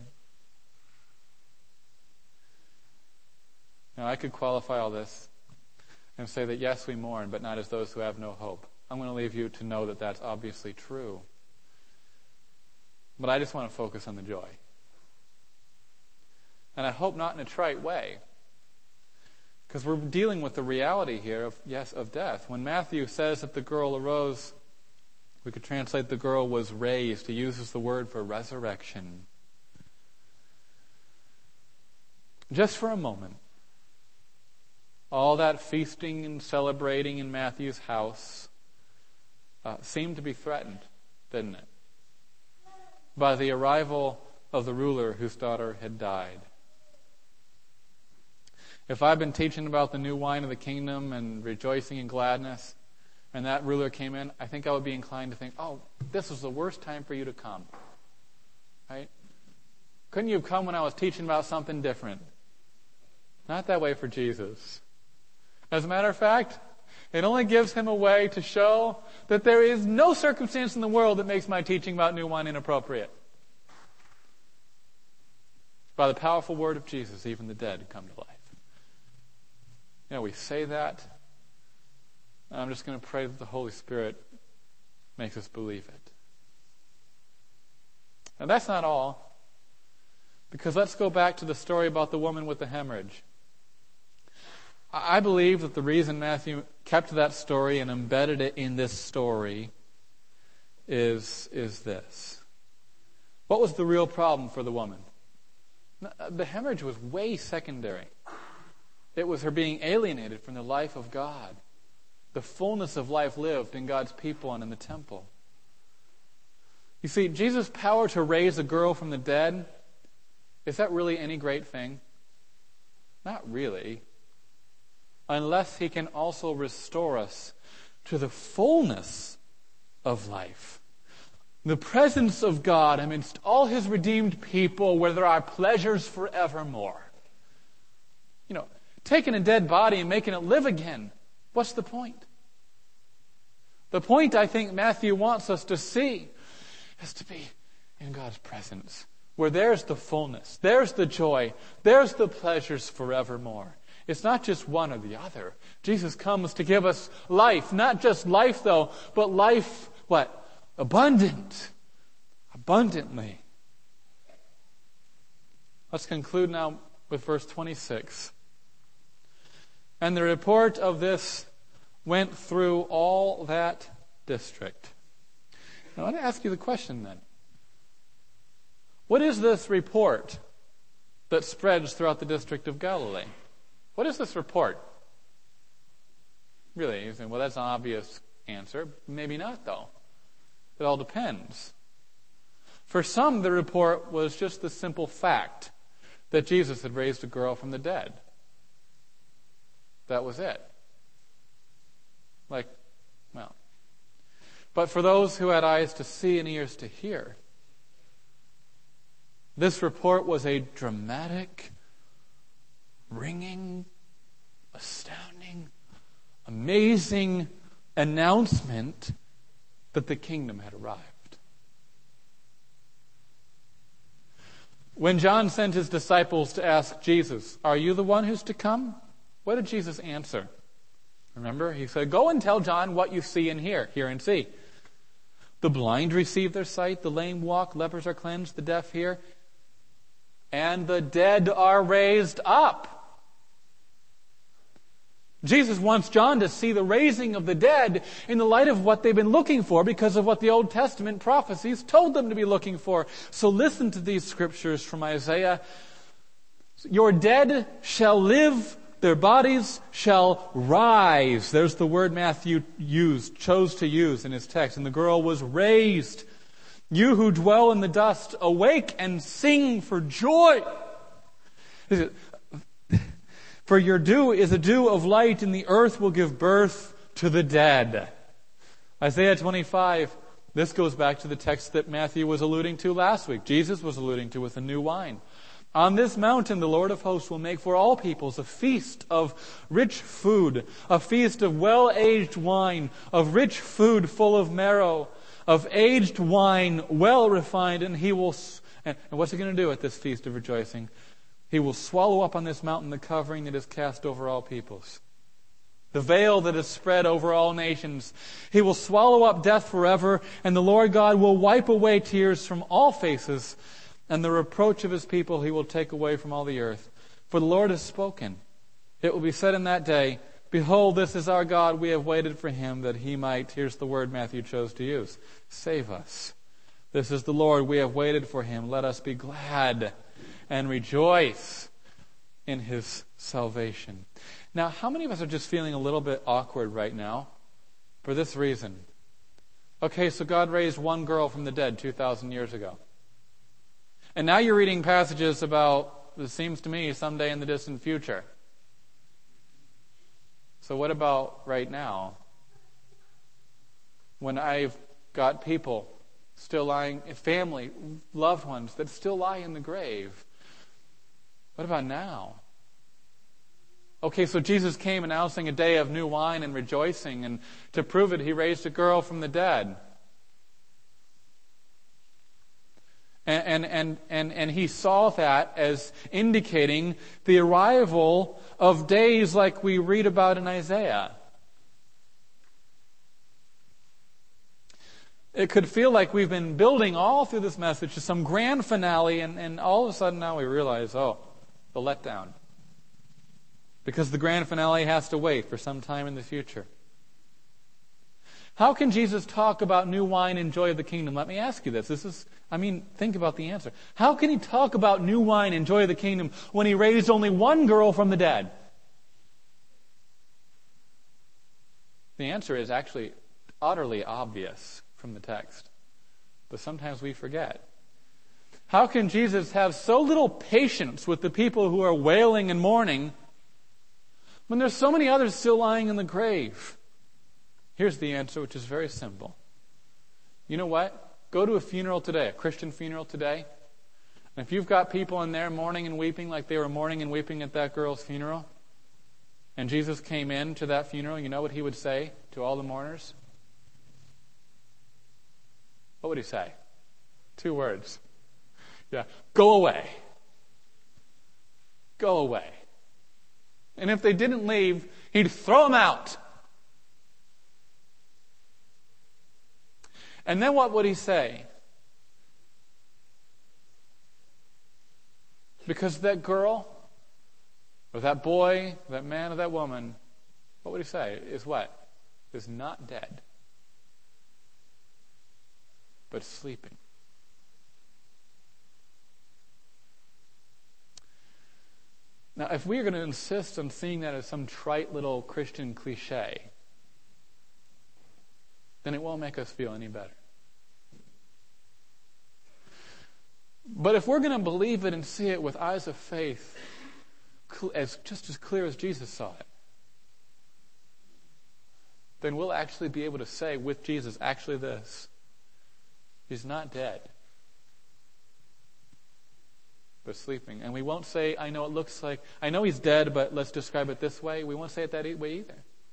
Now, I could qualify all this and say that yes, we mourn, but not as those who have no hope. I'm going to leave you to know that that's obviously true. But I just want to focus on the joy. And I hope not in a trite way. Because we're dealing with the reality here of death. When Matthew says that the girl arose, we could translate the girl was raised. He uses the word for resurrection. Just for a moment, all that feasting and celebrating in Matthew's house seemed to be threatened, didn't it? By the arrival of the ruler whose daughter had died. If I've been teaching about the new wine of the kingdom and rejoicing in gladness, and that ruler came in, I think I would be inclined to think, oh, this was the worst time for you to come. Right? Couldn't you have come when I was teaching about something different? Not that way for Jesus. As a matter of fact, it only gives him a way to show that there is no circumstance in the world that makes my teaching about new wine inappropriate. By the powerful word of Jesus, even the dead come to life. You know, we say that, and I'm just going to pray that the Holy Spirit makes us believe it. And that's not all. Because let's go back to the story about the woman with the hemorrhage. I believe that the reason Matthew kept that story and embedded it in this story is this. What was the real problem for the woman? The hemorrhage was way secondary. It was her being alienated from the life of God, the fullness of life lived in God's people and in the temple. You see, Jesus' power to raise a girl from the dead, is that really any great thing? Not really. Unless he can also restore us to the fullness of life. The presence of God amidst all his redeemed people, where there are pleasures forevermore. Taking a dead body and making it live again, what's the point? The point I think Matthew wants us to see is to be in God's presence, where there's the fullness, there's the joy, there's the pleasures forevermore. It's not just one or the other. Jesus comes to give us life, not just life though, but life, what? Abundant. Abundantly. Let's conclude now with verse 26. And the report of this went through all that district. Now, I want to ask you the question then. What is this report that spreads throughout the district of Galilee? What is this report? Really, you think, well, that's an obvious answer. Maybe not, though. It all depends. For some, the report was just the simple fact that Jesus had raised a girl from the dead. That was it. But for those who had eyes to see and ears to hear, this report was a dramatic, ringing, astounding, amazing announcement that the kingdom had arrived. When John sent his disciples to ask Jesus, "Are you the one who's to come?" What did Jesus answer? Remember, he said, "Go and tell John what you see and hear and see. The blind receive their sight, the lame walk, lepers are cleansed, the deaf hear, and the dead are raised up." Jesus wants John to see the raising of the dead in the light of what they've been looking for because of what the Old Testament prophecies told them to be looking for. So listen to these scriptures from Isaiah. "Your dead shall live, their bodies shall rise." There's the word Matthew chose to use in his text. "And the girl was raised. You who dwell in the dust, awake and sing for joy. For your dew is a dew of light, and the earth will give birth to the dead." Isaiah 25, this goes back to the text that Matthew was alluding to last week. Jesus was alluding to with the new wine. "On this mountain the Lord of hosts will make for all peoples a feast of rich food, a feast of well-aged wine, of rich food full of marrow, of aged wine well refined, and he will..." And what's he going to do at this feast of rejoicing? "He will swallow up on this mountain the covering that is cast over all peoples, the veil that is spread over all nations. He will swallow up death forever, and the Lord God will wipe away tears from all faces, and the reproach of his people he will take away from all the earth. For the Lord has spoken. It will be said in that day, Behold, this is our God. We have waited for him that he might," here's the word Matthew chose to use, "save us. This is the Lord. We have waited for him. Let us be glad and rejoice in his salvation." Now, how many of us are just feeling a little bit awkward right now for this reason? Okay, so God raised one girl from the dead 2,000 years ago. And now you're reading passages about, it seems to me, someday in the distant future. So what about right now? When I've got people still lying, family, loved ones that still lie in the grave. What about now? Okay, so Jesus came announcing a day of new wine and rejoicing, and to prove it, he raised a girl from the dead. And he saw that as indicating the arrival of days like we read about in Isaiah. It could feel like we've been building all through this message to some grand finale, and all of a sudden now we realize, the letdown. Because the grand finale has to wait for some time in the future. How can Jesus talk about new wine and joy of the kingdom? Let me ask you this. Think about the answer. How can he talk about new wine and joy of the kingdom when he raised only one girl from the dead? The answer is actually utterly obvious from the text, but sometimes we forget. How can Jesus have so little patience with the people who are wailing and mourning when there's so many others still lying in the grave? Here's the answer, which is very simple. You know what? Go to a funeral today, a Christian funeral today, and if you've got people in there mourning and weeping like they were mourning and weeping at that girl's funeral, and Jesus came in to that funeral, you know what he would say to all the mourners? What would he say? 2 words. Yeah, go away. Go away. And if they didn't leave, he'd throw them out. And then what would he say? Because that girl, or that boy, that man, or that woman, what would he say? Is what? Is not dead, but sleeping. Now, if we are going to insist on seeing that as some trite little Christian cliche, then it won't make us feel any better. But if we're going to believe it and see it with eyes of faith, just as clear as Jesus saw it, then we'll actually be able to say with Jesus actually this: he's not dead, but sleeping. And we won't say, I know he's dead, but let's describe it this way. We won't say it that way either.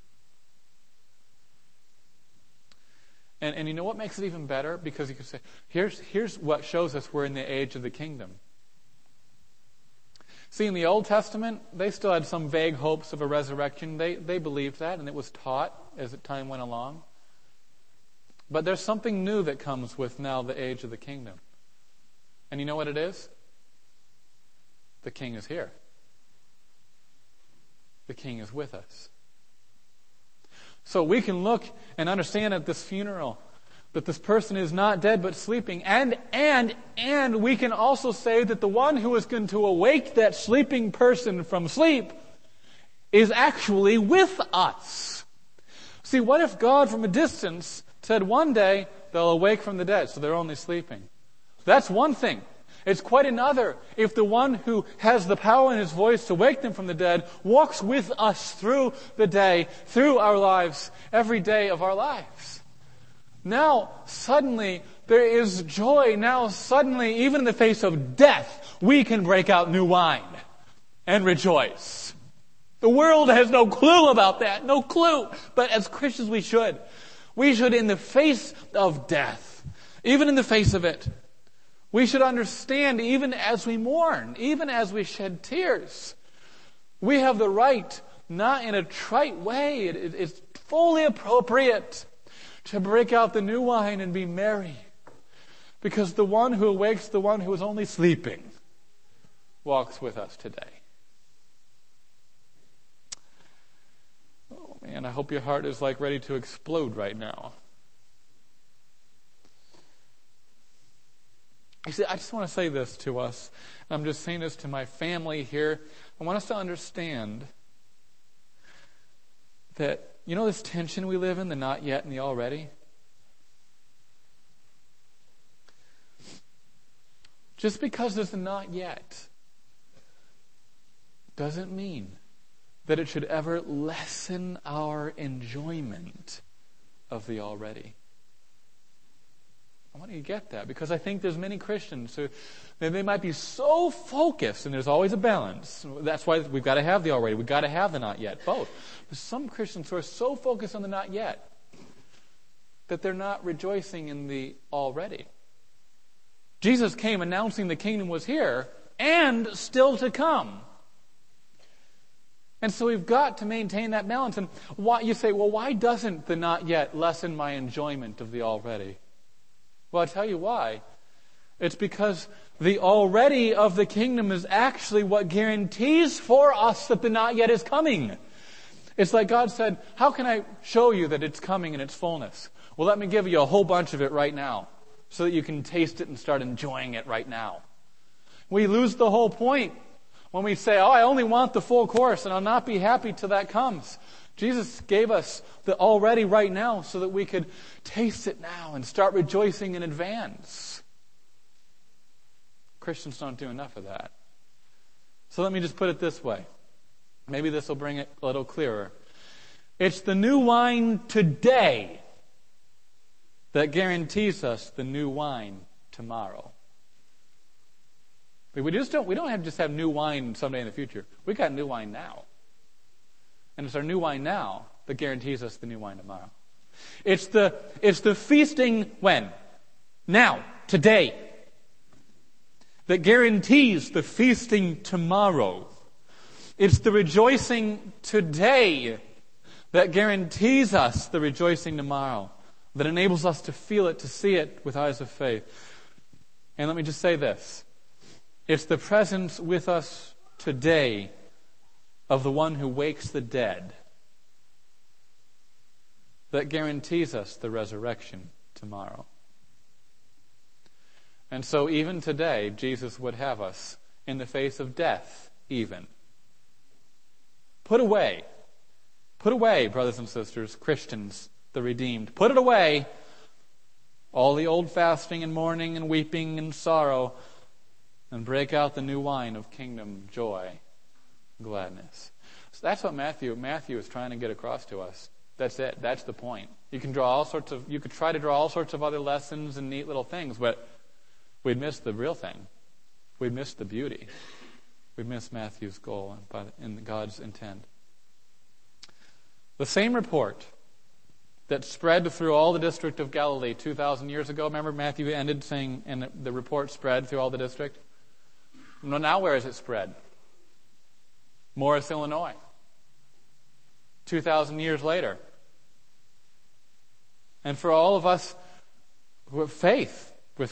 And you know what makes it even better? Because you can say, here's what shows us we're in the age of the kingdom. See, in the Old Testament, they still had some vague hopes of a resurrection. They believed that, and it was taught as time went along. But there's something new that comes with now the age of the kingdom. And you know what it is? The King is here. The King is with us. So we can look and understand at this funeral that this person is not dead but sleeping. And we can also say that the one who is going to awake that sleeping person from sleep is actually with us. See, what if God from a distance said one day they'll awake from the dead, so they're only sleeping? That's one thing. It's quite another if the one who has the power in his voice to wake them from the dead walks with us through the day, through our lives, every day of our lives. Now, suddenly, there is joy. Now, suddenly, even in the face of death, we can break out new wine and rejoice. The world has no clue about that. No clue. But as Christians, we should. We should, in the face of death, even in the face of it, we should understand, even as we mourn, even as we shed tears, we have the right, not in a trite way, it's fully appropriate to break out the new wine and be merry. Because the one who awakes the one who is only sleeping walks with us today. Oh man, I hope your heart is ready to explode right now. You see, I just want to say this to us. I'm just saying this to my family here. I want us to understand that, this tension we live in, the not yet and the already? Just because there's a not yet doesn't mean that it should ever lessen our enjoyment of the already. I want you to get that, because I think there's many Christians who they might be so focused, and there's always a balance. That's why we've got to have the already. We've got to have the not yet, both. But some Christians who are so focused on the not yet that they're not rejoicing in the already. Jesus came announcing the kingdom was here and still to come. And so we've got to maintain that balance. And you say, well, why doesn't the not yet lessen my enjoyment of the already? Well, I'll tell you why. It's because the already of the kingdom is actually what guarantees for us that the not yet is coming. It's like God said, how can I show you that it's coming in its fullness? Well, let me give you a whole bunch of it right now so that you can taste it and start enjoying it right now. We lose the whole point when we say, I only want the full course and I'll not be happy till that comes. Jesus gave us the already right now so that we could taste it now and start rejoicing in advance. Christians don't do enough of that. So let me just put it this way. Maybe this will bring it a little clearer. It's the new wine today that guarantees us the new wine tomorrow. We don't have to just have new wine someday in the future. We got new wine now. And it's our new wine now that guarantees us the new wine tomorrow. It's the feasting when? Now, today. That guarantees the feasting tomorrow. It's the rejoicing today that guarantees us the rejoicing tomorrow. That enables us to feel it, to see it with eyes of faith. And let me just say this. It's the presence with us today of the one who wakes the dead that guarantees us the resurrection tomorrow. And so even today, Jesus would have us in the face of death even. Put away, brothers and sisters, Christians, the redeemed. Put it away, all the old fasting and mourning and weeping and sorrow, and break out the new wine of kingdom joy, gladness. So that's what Matthew is trying to get across to us. That's it. That's the point. You could try to draw all sorts of other lessons and neat little things, but we'd miss the real thing. We'd miss the beauty. We'd miss Matthew's goal and God's intent. The same report that spread through all the district of Galilee 2,000 years ago. Remember, Matthew ended saying, and the report spread through all the district. Now where is it spread? Morris, Illinois. 2,000 years later. And for all of us with faith,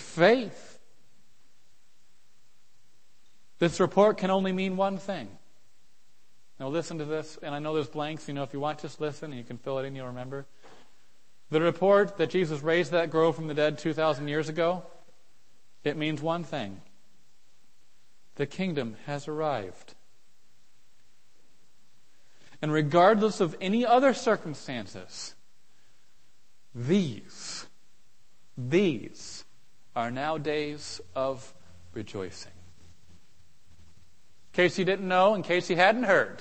this report can only mean one thing. Now listen to this, and I know there's blanks. If you want, just listen, and you can fill it in, you'll remember. The report that Jesus raised that girl from the dead 2,000 years ago, it means one thing. The kingdom has arrived. And regardless of any other circumstances, these are now days of rejoicing. In case you didn't know, in case you hadn't heard,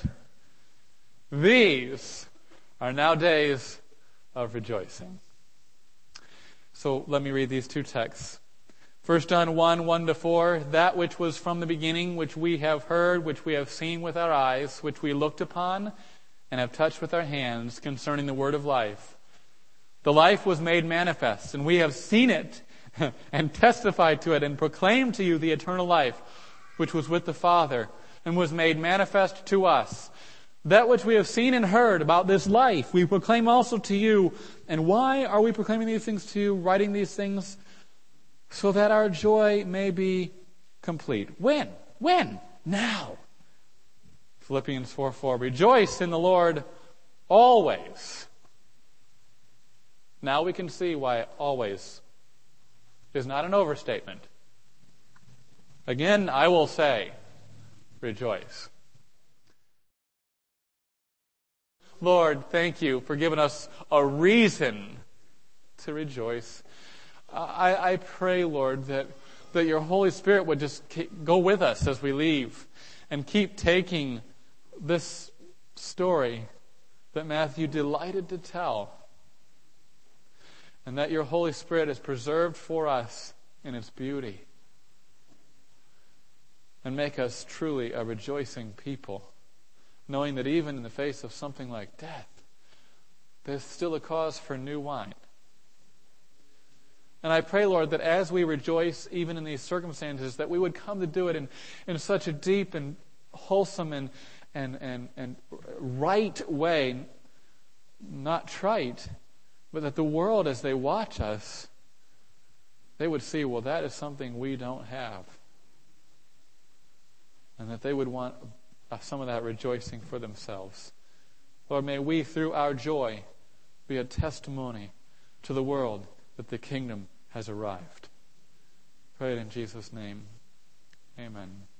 these are now days of rejoicing. So let me read these two texts. 1 John 1, 1-4, that which was from the beginning, which we have heard, which we have seen with our eyes, which we looked upon and have touched with our hands concerning the word of life. The life was made manifest, and we have seen it and testified to it and proclaimed to you the eternal life, which was with the Father and was made manifest to us. That which we have seen and heard about this life, we proclaim also to you. And why are we proclaiming these things to you, writing these things? So that our joy may be complete. When? Now. Philippians 4:4. Rejoice in the Lord always. Now we can see why always is not an overstatement. Again, I will say, rejoice. Lord, thank you for giving us a reason to rejoice. I pray, Lord, that your Holy Spirit would just go with us as we leave and keep taking this story that Matthew delighted to tell, and that your Holy Spirit is preserved for us in its beauty, and make us truly a rejoicing people, knowing that even in the face of something like death, there's still a cause for new wine. And I pray, Lord, that as we rejoice even in these circumstances, that we would come to do it in such a deep and wholesome and right way, not trite, but that the world, as they watch us, they would see, well, that is something we don't have. And that they would want some of that rejoicing for themselves. Lord, may we, through our joy, be a testimony to the world that the kingdom has arrived. Pray it in Jesus' name. Amen.